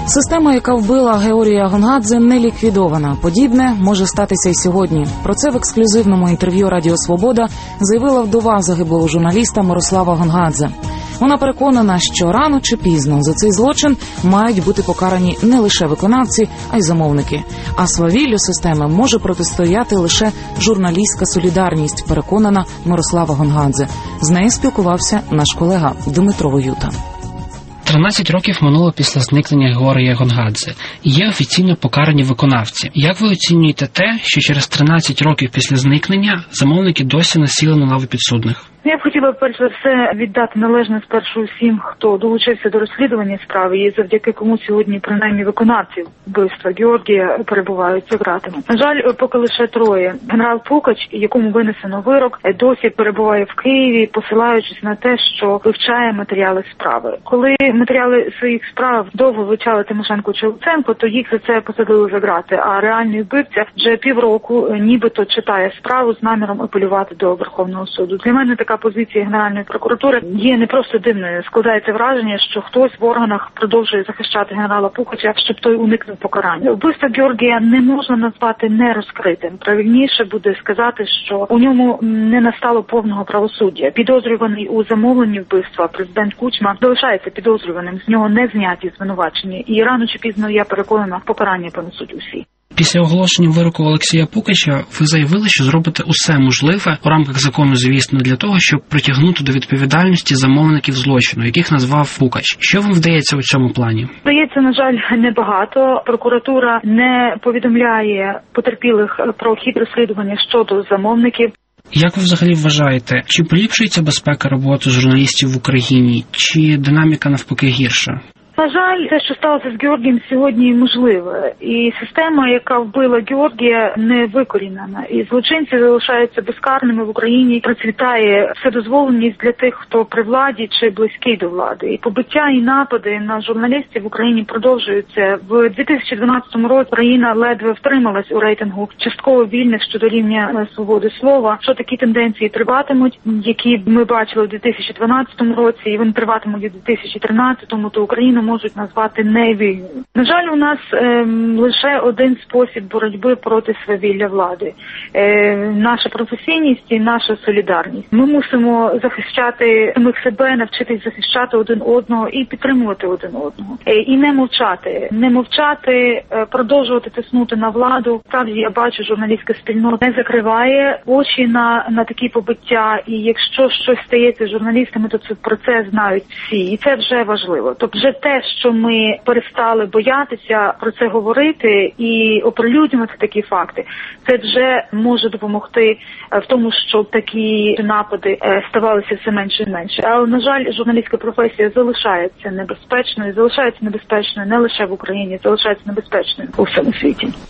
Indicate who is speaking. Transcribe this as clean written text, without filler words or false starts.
Speaker 1: Система, яка вбила Георгія Гонгадзе, не ліквідована. Подібне може статися й сьогодні. Про це в ексклюзивному інтерв'ю Радіо Свобода заявила вдова загиблого журналіста Мирослава Гонгадзе. Вона переконана, що рано чи пізно за цей злочин мають бути покарані не лише виконавці, а й замовники. А свавіллю системи може протистояти лише журналістська солідарність, переконана Мирослава Гонгадзе. З нею спілкувався наш колега Дмитро Воюта.
Speaker 2: 13 років минуло після зникнення Георгія Гонгадзе. Є офіційно покарані виконавці. Як ви оцінюєте те, що через 13 років після зникнення замовники досі насіли на лаву підсудних?
Speaker 3: Я б хотіла, перш за все, віддати належне спершу всім, хто долучився до розслідування справи і завдяки кому сьогодні, принаймні, виконавці вбивства Георгія перебувають за ґратами. На жаль, поки лише троє. Генерал Пукач, якому винесено вирок, досі перебуває в Києві, посилаючись на те, що вивчає матеріали справи. Коли матеріали своїх справ довго вивчали Тимошенко чи Луценко, то їх за це посадили за ґрати, а реальний вбивця вже півроку нібито читає справу з наміром апелювати до Верховного суду. Для мене така позиція Генеральної прокуратури є не просто дивною. Складається враження, що хтось в органах продовжує захищати генерала Пукача, щоб той уникнув покарання. Вбивство Георгія не можна назвати нерозкритим. Правильніше буде сказати, що у ньому не настало повного правосуддя. Підозрюваний у замовленні вбивства президент Кучма залишається підозрюваним. З нього не зняті звинувачення. І рано чи пізно, я переконана, покарання понесуть усі.
Speaker 2: Після оголошення вироку Олексія Пукача ви заявили, що зробите усе можливе у рамках закону, звісно, для того, щоб притягнути до відповідальності замовників злочину, яких назвав Пукач. Що вам вдається у цьому плані?
Speaker 3: Вдається, на жаль, небагато. Прокуратура не повідомляє потерпілих про хід розслідування щодо замовників.
Speaker 2: Як ви взагалі вважаєте, чи поліпшується безпека роботи журналістів в Україні, чи динаміка навпаки гірша?
Speaker 3: На жаль, те, що сталося з Георгієм сьогодні, можливе. І система, яка вбила Георгія, не викорінена. І злочинці залишаються безкарними в Україні. Процвітає вседозволеність для тих, хто при владі чи близький до влади. І побиття і напади на журналістів в Україні продовжуються. В 2012 році країна ледве втрималась у рейтингу частково вільних щодо рівня свободи слова. Що такі тенденції триватимуть, які ми бачили в 2012 році, і вони триватимуть у 2013, то Україну можуть назвати невільною. На жаль, у нас лише один спосіб боротьби проти свавілля влади. Наша професійність і наша солідарність. Ми мусимо захищати самих себе, навчитись захищати один одного і підтримувати один одного. І не мовчати. Не мовчати, продовжувати тиснути на владу. Справді, я бачу, журналістська спільнота не закриває очі на такі побиття. І якщо щось стається з журналістами, то про це знають всі. І це вже важливо. Тобто вже те, що ми перестали боятися про це говорити і оприлюднювати такі факти, це вже може допомогти в тому, щоб такі напади ставалися все менше і менше. Але, на жаль, журналістська професія залишається небезпечною не лише в Україні, залишається небезпечною у всьому світі.